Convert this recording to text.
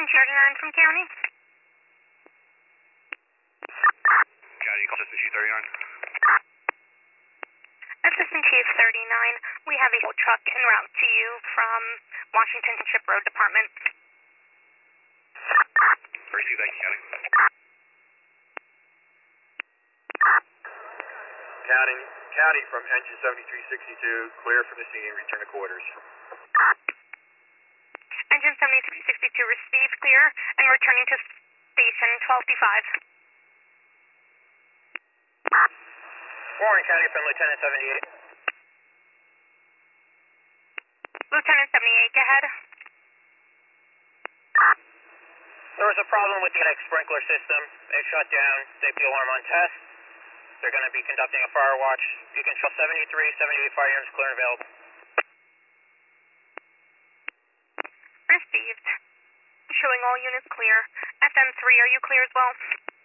Chief 39 from County. County, Assistant Chief 39. Assistant Chief 39, we have a truck en route to you from Washington Ship Road Department. Receive, thank you, County. County from engine 7362, clear from the scene, return to quarters. Engine 7362 received, clear, and returning to station 12B5. Warren County from Lieutenant 78. Lieutenant 78, go ahead. There was a problem with the sprinkler system. It shut down. Safety alarm on test. They're going to be conducting a fire watch. You can show 73, 78 fire units clear and available. Received. Showing all units clear. FM3, are you clear as well?